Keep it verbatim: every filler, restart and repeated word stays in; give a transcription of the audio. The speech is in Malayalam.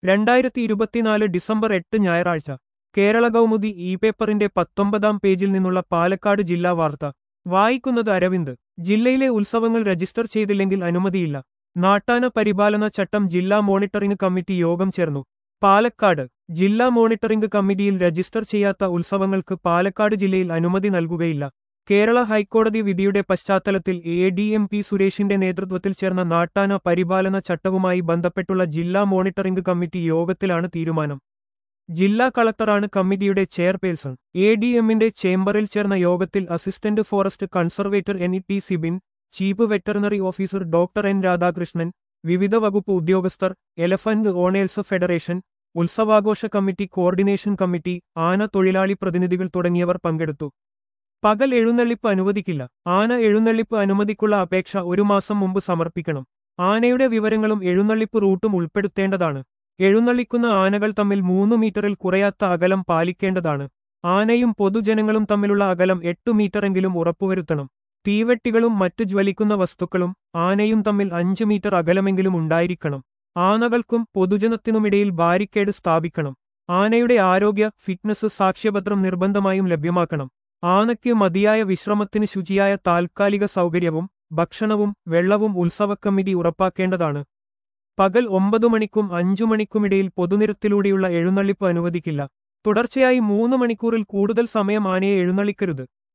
രണ്ടായിരത്തി ഇരുപത്തിനാല് ഡിസംബർ എട്ട് ഞായറാഴ്ച കേരള കൗമുദി ഇ പേപ്പറിന്റെ പത്തൊമ്പതാം പേജിൽ നിന്നുള്ള പാലക്കാട് ജില്ലാ വാർത്ത വായിക്കുന്നത് അരവിന്ദ്. ജില്ലയിലെ ഉത്സവങ്ങൾ രജിസ്റ്റർ ചെയ്തില്ലെങ്കിൽ അനുമതിയില്ല. നാട്ടാന പരിപാലന ചട്ടം ജില്ലാ മോണിറ്ററിംഗ് കമ്മിറ്റി യോഗം ചേർന്നു. പാലക്കാട് ജില്ലാ മോണിറ്ററിംഗ് കമ്മിറ്റിയിൽ രജിസ്റ്റർ ചെയ്യാത്ത ഉത്സവങ്ങൾക്ക് പാലക്കാട് ജില്ലയിൽ അനുമതി നൽകുകയില്ല. കേരള ഹൈക്കോടതി വിധിയുടെ പശ്ചാത്തലത്തിൽ എ ഡി എം പി സുരേഷിന്റെ നേതൃത്വത്തിൽ ചേർന്ന നാട്ടാന പരിപാലന ചട്ടവുമായി ബന്ധപ്പെട്ടുള്ള ജില്ലാ മോണിറ്ററിംഗ് കമ്മിറ്റി യോഗത്തിലാണ് തീരുമാനം. ജില്ലാ കളക്ടറാണ് കമ്മിറ്റിയുടെ ചെയർപേഴ്സൺ. എ ഡി എമ്മിന്റെ ചേംബറിൽ ചേർന്ന യോഗത്തിൽ assistant forest conservator N E T Sibin, chief veterinary officer doctor N Radhakrishnan, വിവിധ വകുപ്പ് ഉദ്യോഗസ്ഥർ, എലഫന്റ് ഓണേഴ്സ് ഫെഡറേഷൻ, ഉത്സവാഘോഷ കമ്മിറ്റി, കോർഡിനേഷൻ കമ്മിറ്റി, ആന തൊഴിലാളി പ്രതിനിധികൾ തുടങ്ങിയവർ പങ്കെടുത്തു. പകൽ എഴുന്നള്ളിപ്പ് അനുവദിക്കില്ല. ആന എഴുന്നള്ളിപ്പ് അനുമതിക്കുള്ള അപേക്ഷ ഒരു മാസം മുമ്പ് സമർപ്പിക്കണം. ആനയുടെ വിവരങ്ങളും എഴുന്നള്ളിപ്പ് റൂട്ടും ഉൾപ്പെടുത്തേണ്ടതാണ്. എഴുന്നള്ളിക്കുന്ന ആനകൾ തമ്മിൽ മൂന്ന് മീറ്ററിൽ കുറയാത്ത അകലം പാലിക്കേണ്ടതാണ്. ആനയും പൊതുജനങ്ങളും തമ്മിലുള്ള അകലം എട്ടു മീറ്ററെങ്കിലും ഉറപ്പുവരുത്തണം. തീവെട്ടികളും മറ്റു ജ്വലിക്കുന്ന വസ്തുക്കളും ആനയും തമ്മിൽ അഞ്ച് മീറ്റർ അകലമെങ്കിലും ഉണ്ടായിരിക്കണം. ആനകൾക്കും പൊതുജനത്തിനുമിടയിൽ ബാരിക്കേഡ് സ്ഥാപിക്കണം. ആനയുടെ ആരോഗ്യ ഫിറ്റ്നസ് സാക്ഷ്യപത്രം നിർബന്ധമായും ലഭ്യമാക്കണം. ആനയ്ക്ക് മതിയായ വിശ്രമത്തിന് ശുചിയായ താൽക്കാലിക സൗകര്യവും ഭക്ഷണവും വെള്ളവും ഉത്സവക്കമ്മിറ്റി ഉറപ്പാക്കേണ്ടതാണ്. പകൽ ഒമ്പതു മണിക്കും അഞ്ചു മണിക്കുമിടയിൽ പൊതുനിരത്തിലൂടെയുള്ള എഴുന്നള്ളിപ്പ് അനുവദിക്കില്ല. തുടർച്ചയായി മൂന്ന് മണിക്കൂറിൽ കൂടുതൽ സമയം ആനയെ എഴുന്നള്ളിക്കരുത്.